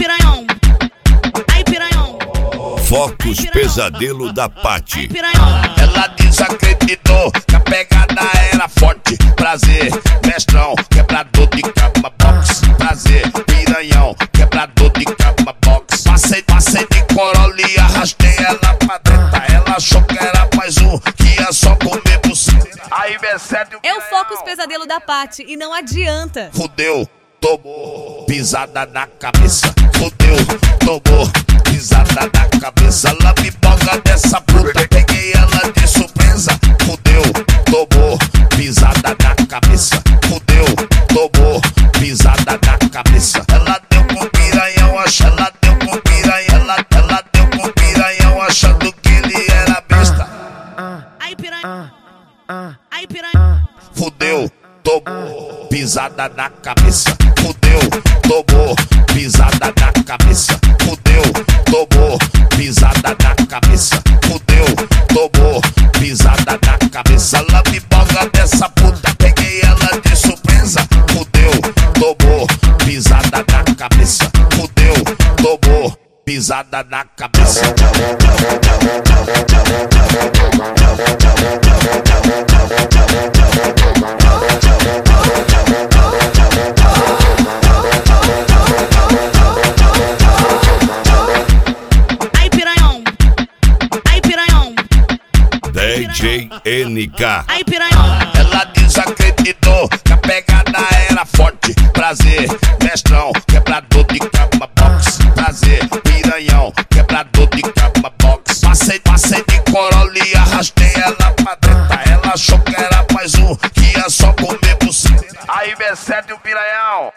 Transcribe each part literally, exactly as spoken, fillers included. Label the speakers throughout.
Speaker 1: piranhão, ai piranhão.
Speaker 2: Focus Pesadelo da Paty.
Speaker 3: Ela desacreditou que a pegada era forte. Prazer, mestrão, quebrador de cama box. Prazer, piranhão, quebrador de cama box. Passei, passei de Corolla e arrastei ela pra dentro. Ela achou que era mais um, que ia só comer buceta. Aí me excede o
Speaker 4: É o Focus Pesadelo da Paty e não adianta.
Speaker 3: Fudeu, tomou pisada na cabeça. Fudeu, tomou pisada na cabeça. Ela me boga dessa puta, peguei ela de surpresa. Fudeu, tomou pisada na cabeça. Fudeu, tomou pisada na cabeça. Ela deu com piranhão, acha, ela deu com piranhão, ela, ela deu com piranhão, achando que ele era besta.
Speaker 1: Ai piranha, ai piranha.
Speaker 3: Fudeu, tomou pisada na cabeça. Fudeu, tomou pisada na cabeça. Fudeu, tomou pisada na cabeça. Fudeu, tomou pisada na cabeça. Ela me boga dessa puta, peguei ela de surpresa. Fudeu, tomou pisada na cabeça. Fudeu, tomou pisada na cabeça.
Speaker 2: D J N K.
Speaker 1: Ai piranhão.
Speaker 3: Ela desacreditou que a pegada era forte. Prazer, mestrão, quebrador de cama box. Prazer, piranhão, quebrador de cama box. Passei, passei de Corolla e arrastei ela pra dentro. Ela achou que era mais um, que ia só comer buceta. Aí me excede o piranhão.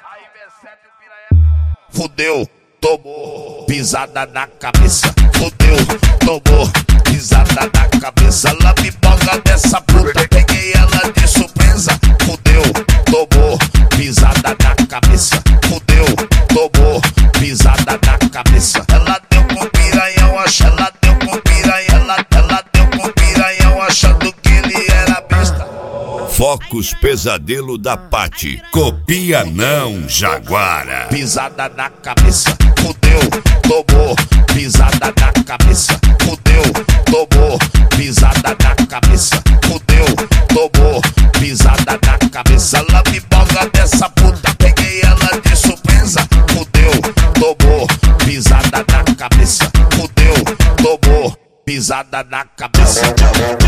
Speaker 3: Fudeu, tomou pisada na cabeça. Fudeu, tomou pisada na cabeça. Ela me boga dessa puta, peguei ela de surpresa. Fudeu, tomou pisada na cabeça. Fudeu, tomou pisada na cabeça. Ela deu com piranhão, acha, ela deu com piranhão, ela, ela deu com piranhão, achando que ele era besta.
Speaker 2: Focus Pesadelo da Paty. Copia não, Jaguara.
Speaker 3: Pisada na cabeça. Fudeu, tomou pisada na cabeça. Fudeu, tomou pisada na cabeça. Fudeu, tomou pisada na cabeça. Ela me boga dessa puta, peguei ela de surpresa. Fudeu, tomou pisada na cabeça. Fudeu, tomou pisada na cabeça.